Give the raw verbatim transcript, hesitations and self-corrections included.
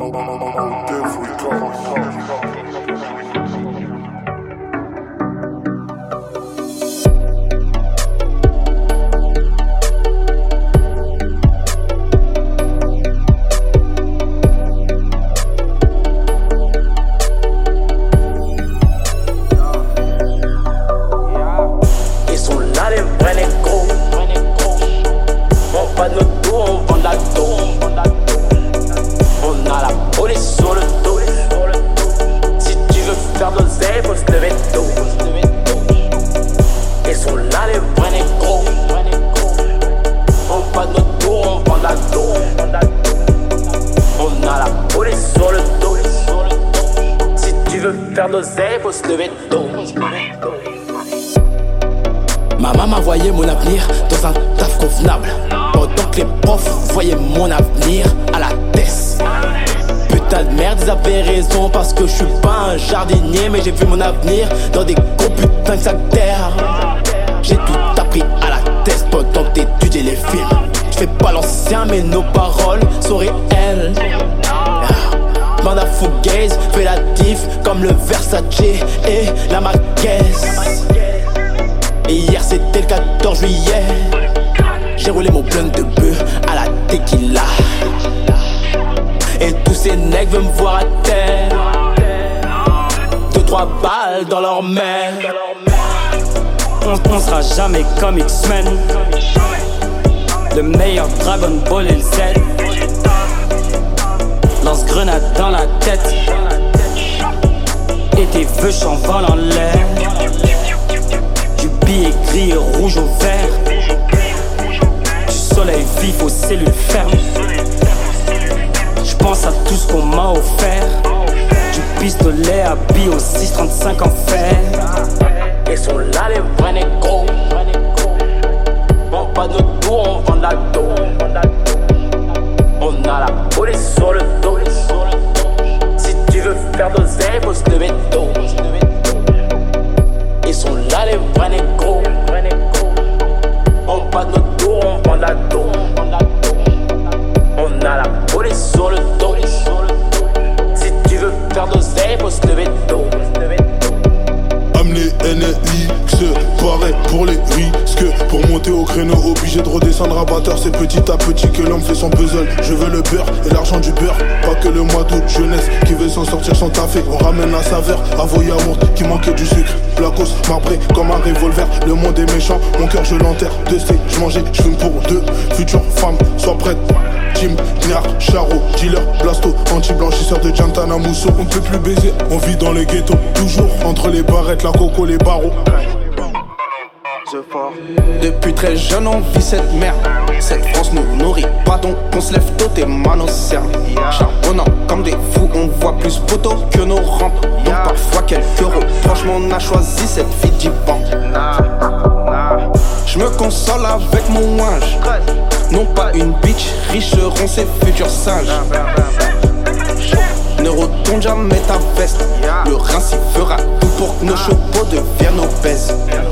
Faire d'oseille, faut se lever tôt. Ma maman voyait mon avenir dans un taf convenable, pendant que les profs voyaient mon avenir à la tête. Putain de merde, ils avaient raison parce que je suis pas un jardinier, mais j'ai vu mon avenir dans des gros putains de sacs terre. J'ai tout appris à la tête pendant que t'étudiais les films. Je fais pas l'ancien mais nos paroles sont réelles. Bande à fougaze, fais la diff comme le Versace et la Marquez. Et hier c'était le quatorze juillet. J'ai roulé mon blunt de bœuf à la tequila. Et tous ces nègres veulent me voir à terre. Deux, trois balles dans leur main. On, on sera jamais comme X-Men. Le meilleur Dragon Ball et le Z. Lance-grenade dans la tête. Et tes vœux s'envolent en l'air. Du billet gris et rouge au vert. Du soleil vif aux cellules fermes. J'pense à tout ce qu'on m'a offert. Du pistolet à billes au six trente-cinq en fer. Ils sont là les vrais négros. On pas de tour, on vend de la dos. On a la police sur le dos. Si tu veux faire d'oseille, faut se lever tôt. Ils sont là les vrais négros. On pas de tour, on vend de la dos. On a la police sur le dos. Si tu veux faire d'oseille, faut se lever tôt. Amener N L X, pareil pour les risques. Pour monter au créneau, obligé de redescendre à batteur. C'est petit à petit que l'homme fait son puzzle. Je veux le beurre et l'argent du beurre. Pas que le mois d'août, jeunesse qui veut s'en sortir sans taffer. On ramène la saveur, avo yaourt qui manquait du sucre. Placos, marbré comme un revolver. Le monde est méchant, mon cœur je l'enterre. Deux C, je mangeais, je fume pour deux. Future femme, sois prête. Jim, Niar, Charo, dealer, blasto, anti-blanchisseur de Jantana Mousso. On ne peut plus baiser, on vit dans les ghettos. Toujours entre les barrettes, la coco, les barreaux. Depuis très jeune on vit cette merde. Cette France nous nourrit pas donc on se lève tôt et manos cernes. Charbonnant comme des fous on voit plus poteaux que nos rampes. Donc parfois quelques reproches mais on a choisi cette vie d'Iban. Je me console avec mon linge. Non pas une bitch, riche seront ses futurs singes. Ne retourne jamais ta veste. Le rince il fera tout pour que nos chevaux deviennent obèses.